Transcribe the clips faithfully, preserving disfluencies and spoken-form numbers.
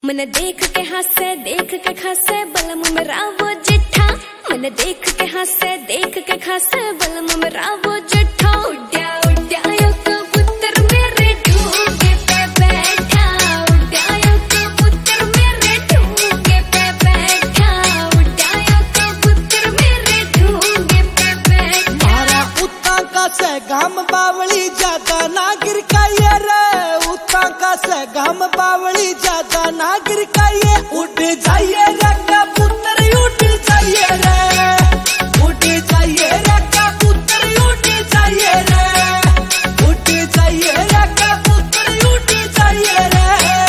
मन देख के हंसे देख के खासे बलम मेरा वो जिठा। मन देख के हंसे देख के खासे बलम मेरा वो जिठा। उड्या उड्या यो कबूतर मेरे ढूंढे पे बैठा। उड्या यो कबूतर मेरे ढूंढे पे बैठा। उड्या यो कबूतर मेरे ढूंढे पे बैठा। मारा उता का से गाम बावली ज्यादा ना गिर काये रे। उता का से गाम बावली ज्यादा ना गिर काये। उड़ जाइए रे कबूतर उड़ जाइए रे। उड़ जाइए रे कबूतर उड़ जाइए रे। उड़ जाइए रे कबूतर उड़ जाइए रे।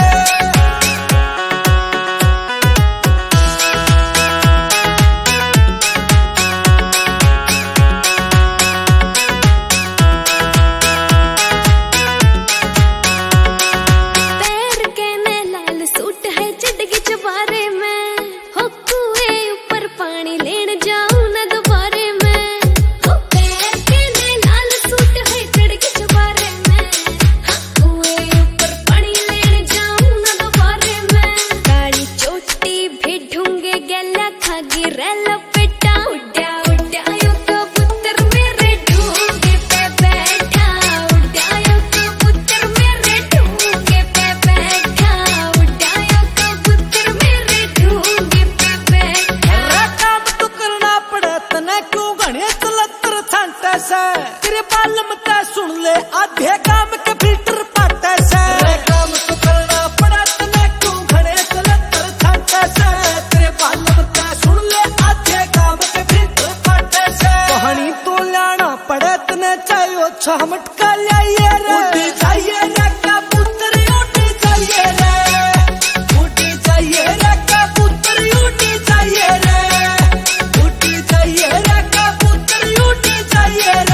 तेरे बालम ता सुन ले आधे काम के फिल्टर पाटे से। काम तो करना पड़ा तने क्यों घड़े तलतर छाटे से। तेरे बालम ता सुन ले आधे काम के फिल्टर पाटे से। कहानी तो लाना पड़े तने चाहिए छह मटका लाइए रे। उड़ जाइए रे कबूतर उड़ जाइए रे। उड़ जाइए रे कबूतर उड़ जाइए रे। उड़ जाइए रे कबूतर उड़ जाइए रे।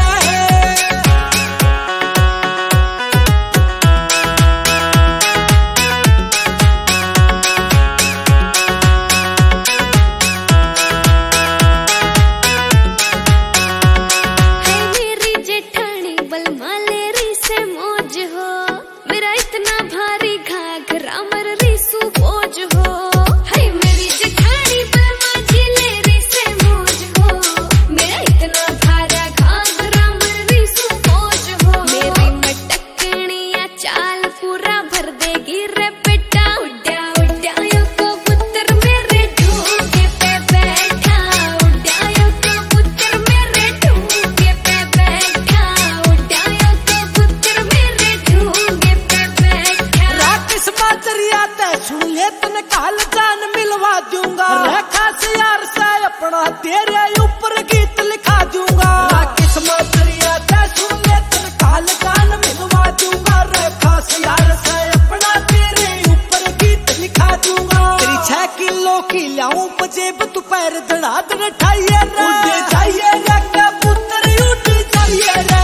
काल जान मिलवा दूंगा रेखा से यार से अपना तेरे ऊपर गीत लिखा दूंगा। किस्मत सुन ले तेरे काल जान मिलवा दूंगा। रेखा से यार से अपना तेरे ऊपर गीत लिखा दूंगा। तेरी छह किलो की लाऊं पजेब तू पैर धड़ा धड़ ठाइए रे। उड़ जाइए रे कबूतर उड़ जाइए रे।